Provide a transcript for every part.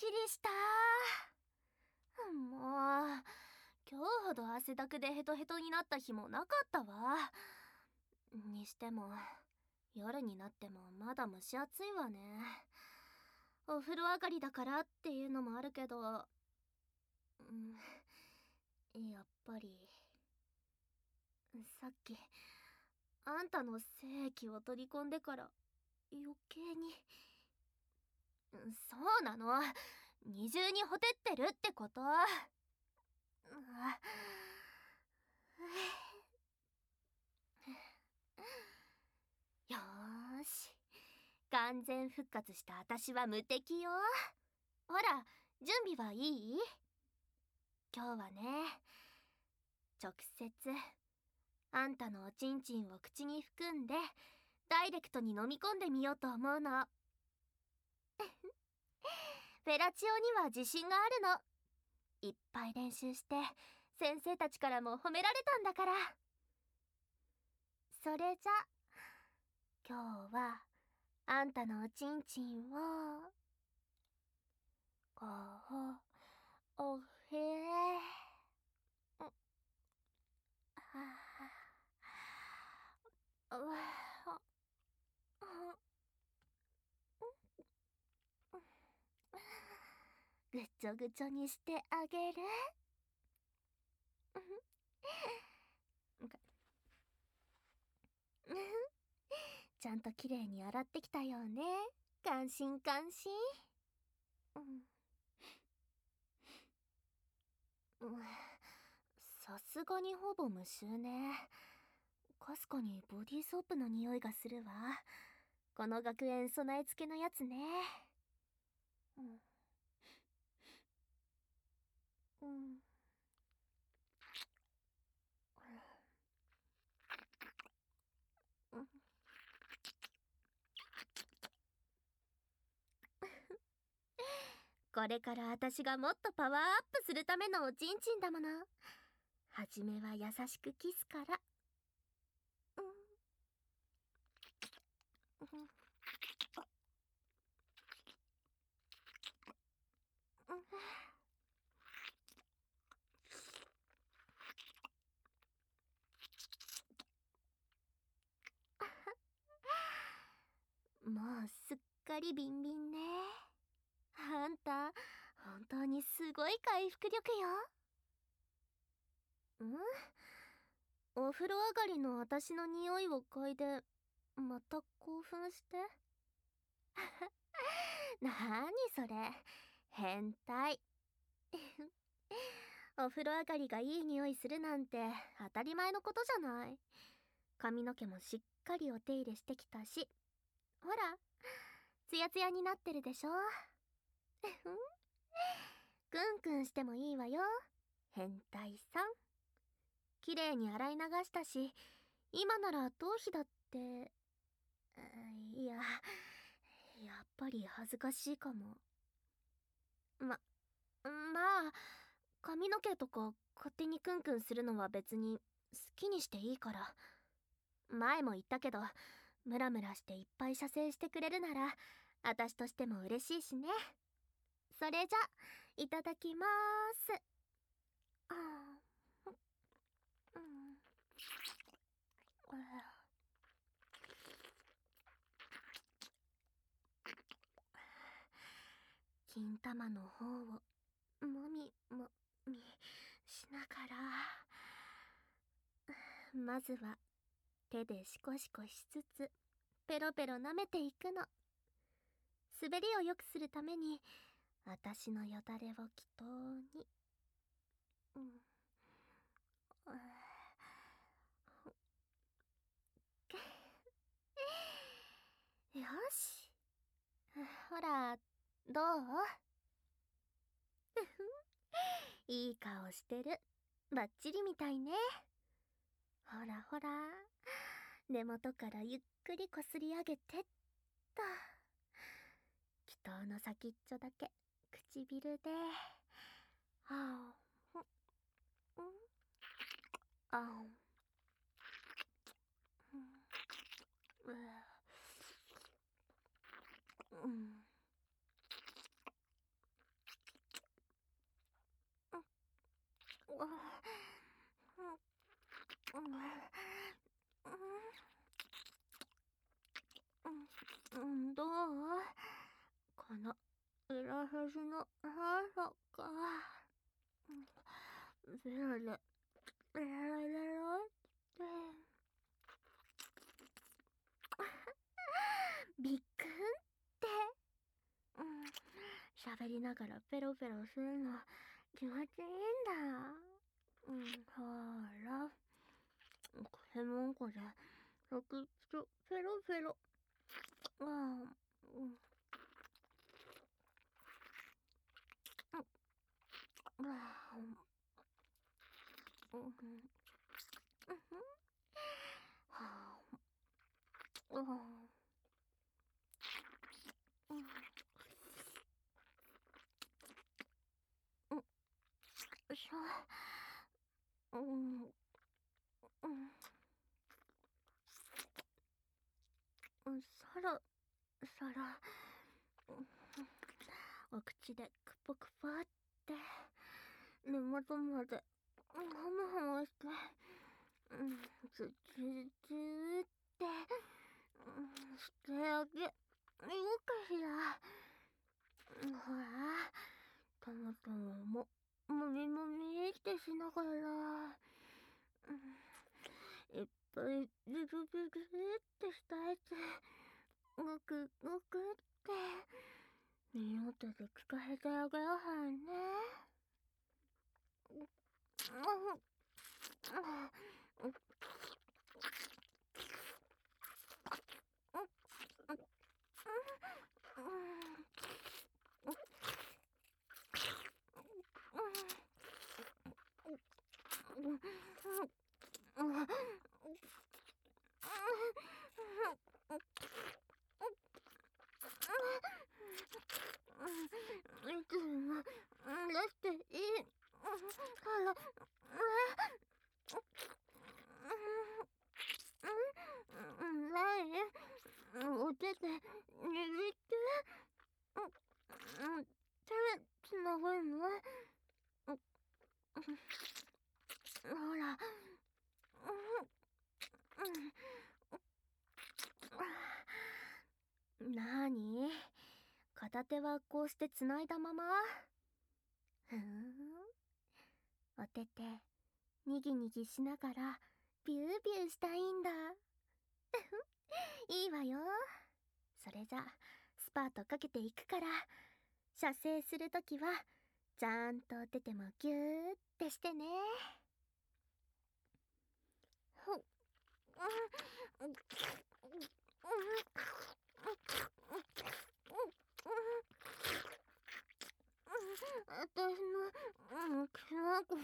りした。もう今日ほど汗だくでヘトヘトになった日もなかったわ。にしても夜になってもまだ蒸し暑いわね。お風呂上がりだからっていうのもあるけど、やっぱりさっきあんたの精液を取り込んでから余計に。そうなの、二重にほてってるってこと。よーし、完全復活した私は無敵よ。ほら、準備はいい？今日はね、直接あんたのおちんちんを口に含んでダイレクトに飲み込んでみようと思うの。フェラチオには自信があるの。いっぱい練習して先生たちからも褒められたんだから。それじゃ今日はあんたのおちんちんをおへぐちょぐちょにしてあげる。ちゃんときれいに洗ってきたよね。感心感心。さすがにほぼ無臭ね。かすかにボディーソープの匂いがするわ。この学園備え付けのやつね。これから私がもっとパワーアップするためのおちんちんだもの。はじめは優しくキスから。もうすっかりビンビンね。あんた本当にすごい回復力よ。お風呂上がりの私の匂いを嗅いでまた興奮して。なにそれ、変態。お風呂上がりがいい匂いするなんて当たり前のことじゃない。髪の毛もしっかりお手入れしてきたし、ほらツヤツヤになってるでしょ。クンクンしてもいいわよ、変態さん。きれいに洗い流したし、今なら頭皮だって。いや、やっぱり恥ずかしいかも。まあ髪の毛とか勝手にクンクンするのは別に好きにしていいから。前も言ったけど、ムラムラしていっぱい射精してくれるなら私としても嬉しいしね。それじゃいただきまーす。金玉の方をもみしながら、まずは手でシコシコしつつペロペロ舐めていくの。滑りを良くするために私のよだれを祈祷に。よし、ほらどう？いい顔してる。バッチリみたいね。ほらほら、根元からゆっくりこすり上げてっと。祈祷の先っちょだけ唇で。ああこの裏筋の腹か。ベロで、ベロベロって。びっくんって。喋りながらペロペロするの気持ちいいんだ。ほら。これもんこで、先っちょペロペロ。ああ、うん、そろそろ、お口でクポクポって根元までハムハムして、ズズズーってしてあげようかしら。ほら、トマトももみもみってしながら、いっぱいズズズズってしたやつごくごくって耳元で聞かせてあげようはんね。いつも出していいからないお手で握って手つなぐのほらなーに片手はこうしてつないだまま。ふん、お手手にぎにぎしながらビュービューしたいんだ。いいわよ。それじゃスパートかけていくから、射精するときはちゃんとお手手もギューってしてね。私のキノコいい？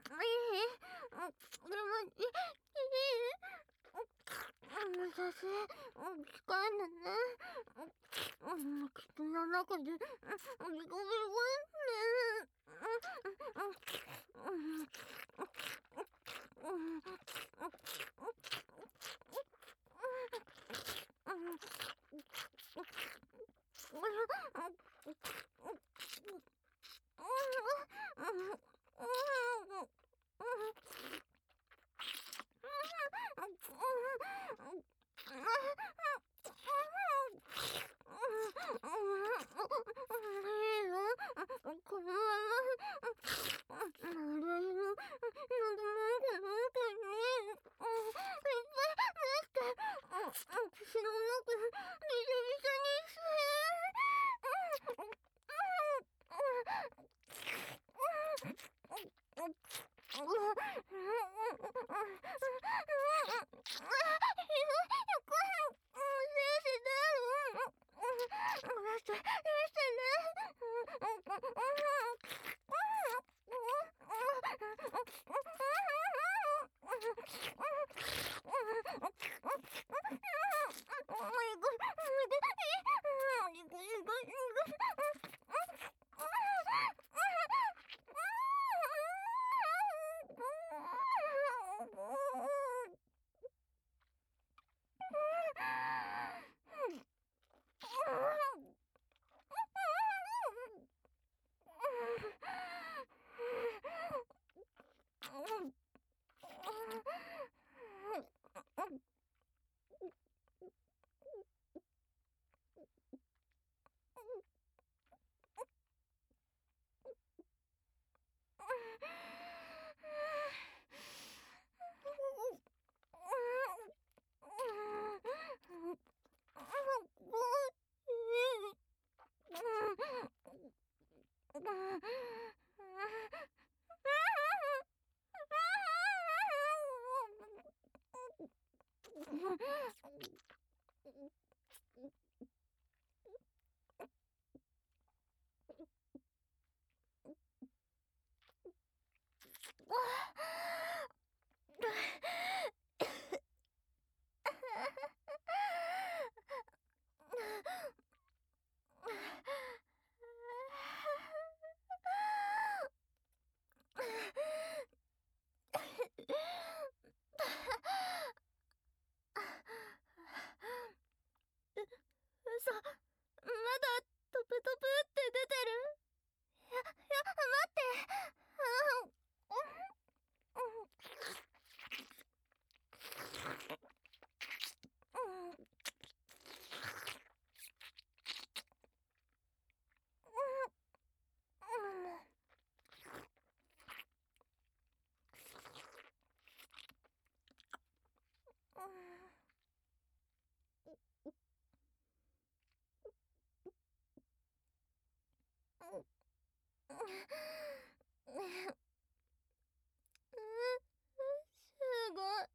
でもいい？私近いんだね。口の中でビコビコってこのまま私の喉の奥の奥にいっぱい出して口の中びしゃびしゃにして嘘、まだトプトプって出てる？待って。すごい、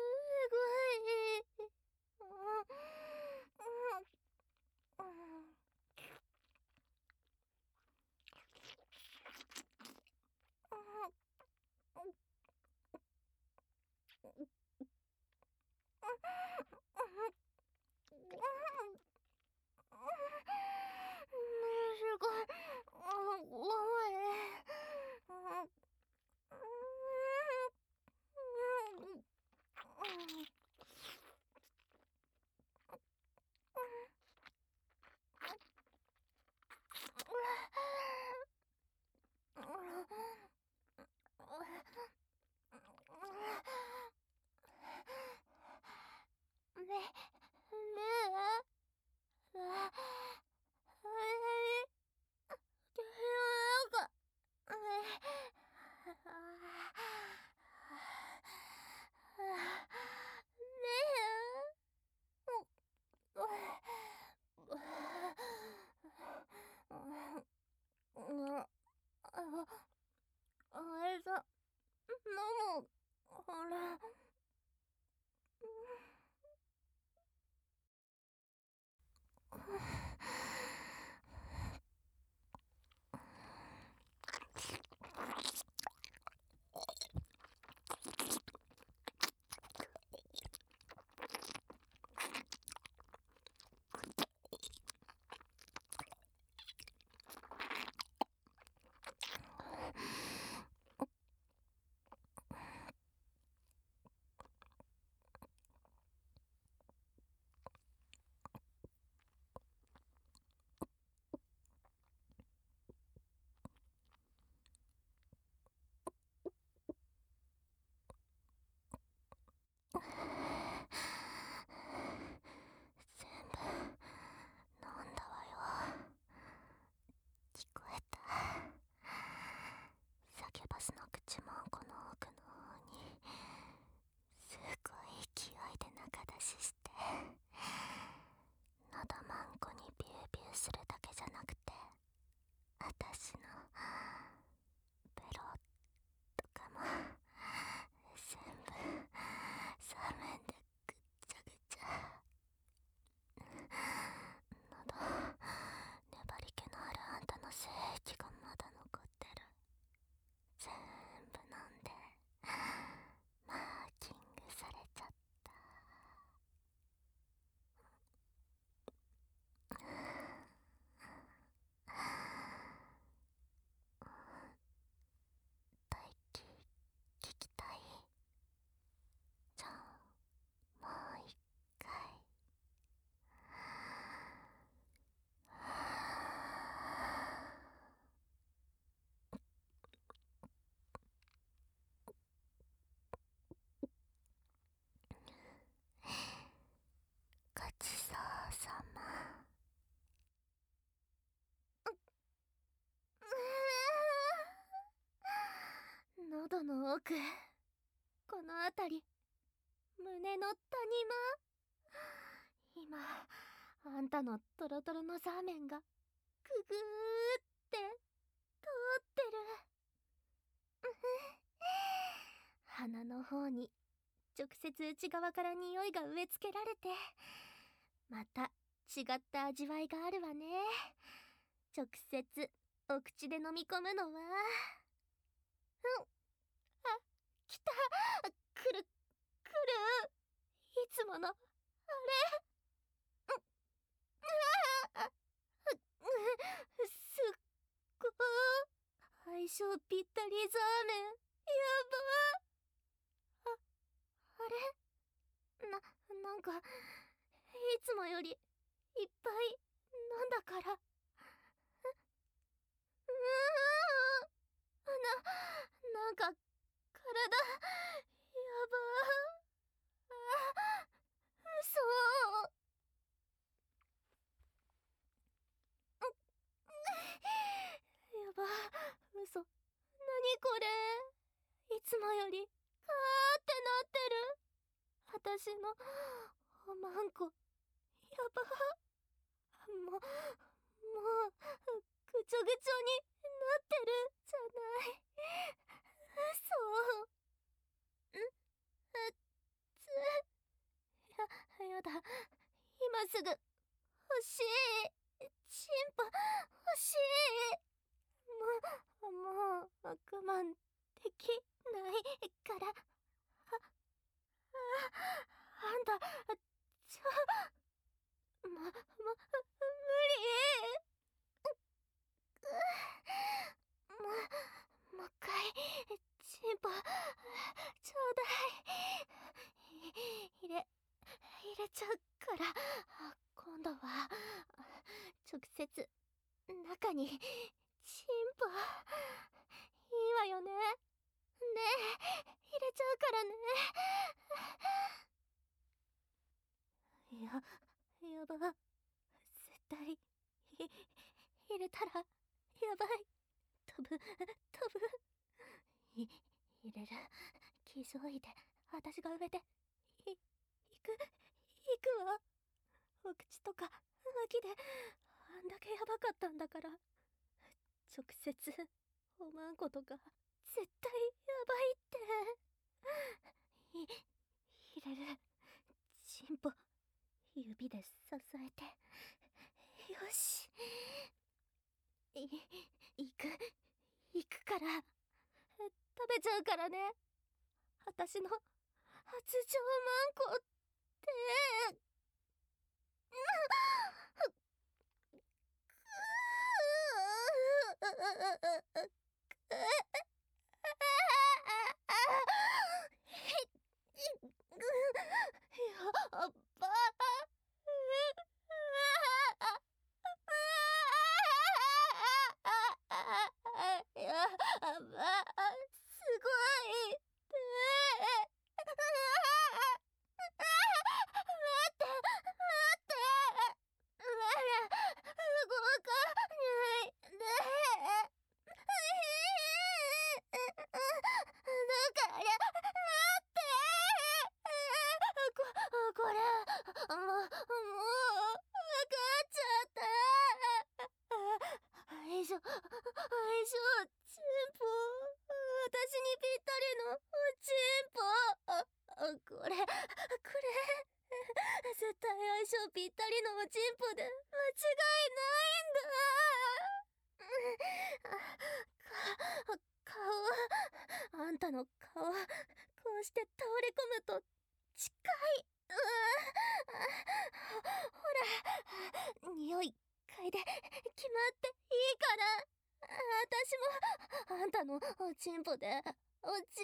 飲む。あれ。全部飲んだわよ。聞こえた。サキュバスの口もこの奥の方にすごい勢いで中出しして、喉まんこにビュービューするだけじゃなくて、私のベロとかも全部左面でぐっちゃぐちゃ。喉、粘り気のあるあんたの精液がまだ残ってる。全部飲んでマーキングされちゃった。大気聞きたい？じゃあもう一回。ごちそうさま。喉の奥、この辺り、胸の谷間。今あんたのトロトロのザーメンがググーって通ってる。鼻の方に直接内側から匂いが植え付けられて、また違った味わいがあるわね。直接お口で飲み込むのは。うん。あ、来た。来る来る。いつものあれ。あ、すっごい相性ぴったりザーメン。やば。あれなんかいつもよりいっぱい飲んだから。なんか体やば。嘘。やば。嘘。何これ。いつもよりカーってなってる。私のおまんこ。やば。もうぐちょぐちょになってるじゃない。嘘。やだ。今すぐ欲しい。チンポ欲しい。もう我慢できないから。あんた無理。もう一回チンポちょうだい。入れちゃうから。今度は直接中にチンポ。いいわよね。ねえ、入れちゃうからね。やば。絶対入れたらやばい。飛ぶ。入れる。気上位で私が上で行くわ。お口とか脇であんだけやばかったんだから。直接おまんことか絶対やばいって。入れる。チンポ指で支えて。よし。行くから。食べちゃうからね。私の初上まんこって。やっば。やば。すごい。待って。動かないで。だから待って。これもう分かっちゃった。チンポ。私にぴったりのチンポ。これ絶対相性ぴったりのおチンポで間違いないんだ。顔、あんたの顔、こうして倒れ込むと近い。ほら、匂い嗅いで決まっていいから。私もあんたのおちんぽで決まる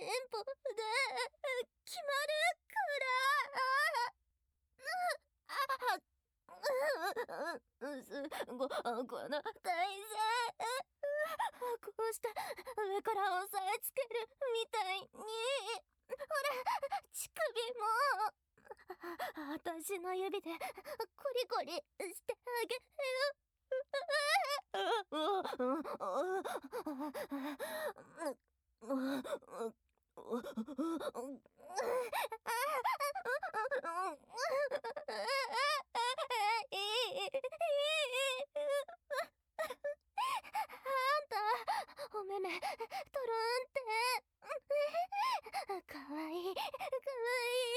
から。この体勢。こうして上から押さえつけるみたいに。ほら、乳首も。私の指でコリコリしてあげる。あんたお目目トロンって。かわいい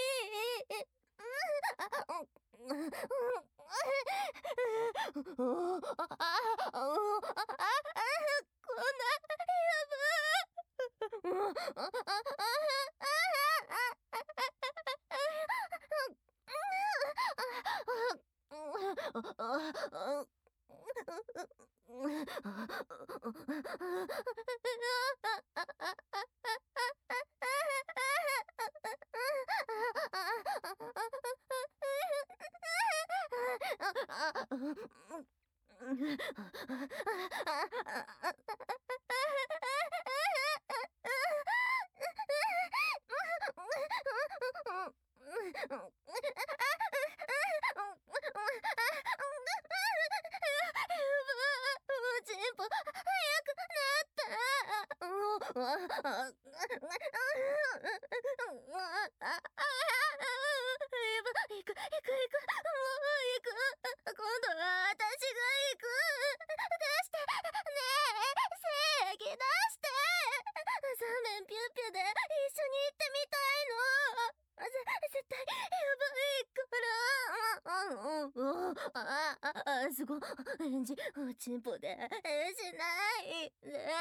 すごチンポでしない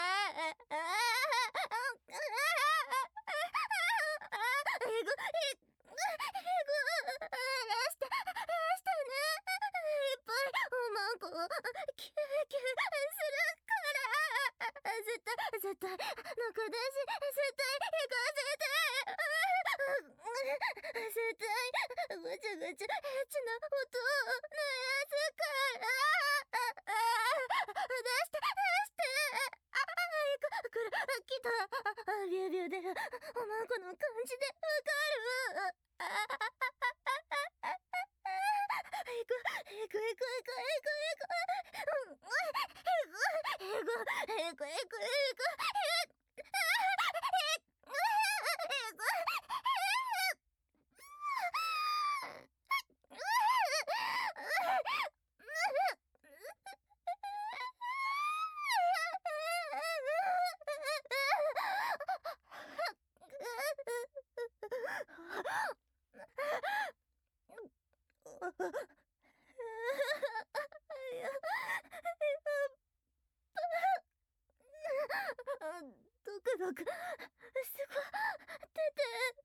絶対、中出し、絶対行かせて。絶対、ぐちゃぐちゃ、エッチな音のやつから。出して、これ、来た。ビュービューで、おまんこの感じでわかる。行く。ドクドクすご出て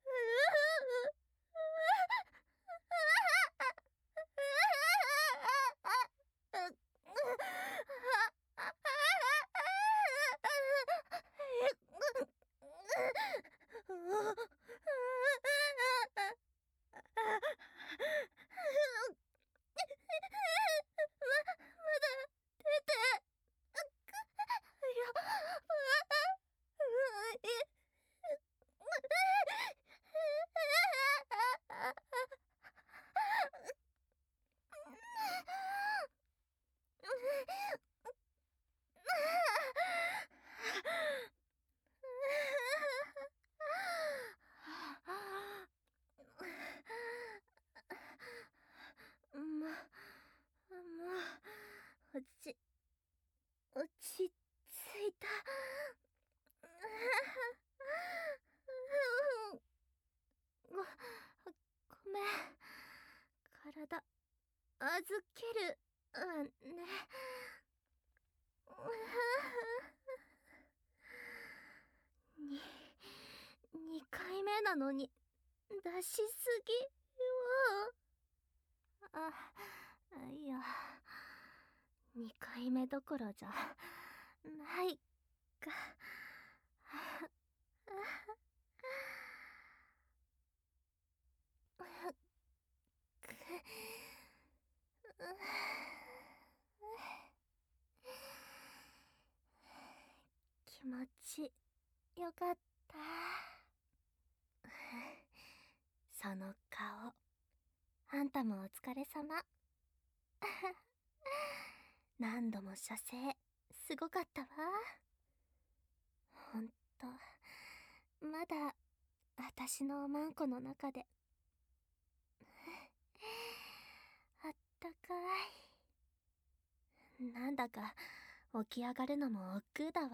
落ち着いた。ごめん。体預けるわね。2回目なのに出しすぎよ。いや、2回目どころじゃないか。気持ちよかった。その顔、あんたもお疲れ様。何度も射精すごかったわ。ほんと、まだ私のおまんこの中であったかい。なんだか起き上がるのも億劫だわ。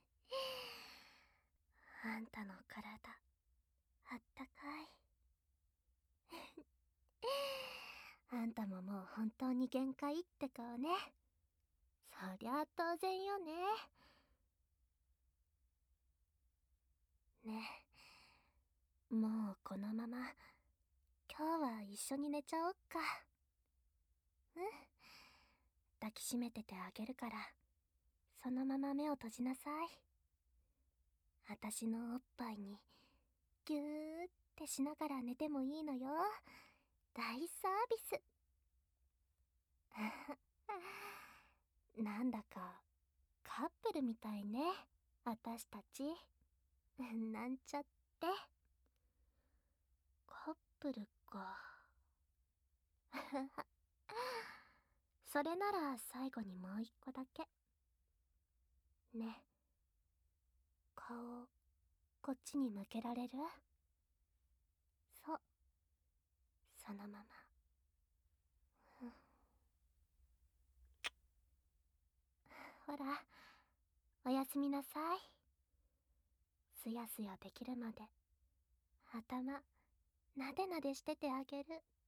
あんたの体あったかい。 あんたももう本当に限界って顔ね。そりゃ当然よね。ねえ、もうこのまま今日は一緒に寝ちゃおっか。うん。抱きしめててあげるから、そのまま目を閉じなさい。あたしのおっぱいにぎゅーってしながら寝てもいいのよ。大サービス。なんだかカップルみたいね、あたしたち。なんちゃって。カップルか。それなら最後にもう一個だけ。ね、顔こっちに向けられる？そう、そのまま。うん、ほら、おやすみなさい。すやすやできるまで頭なでなでしててあげる。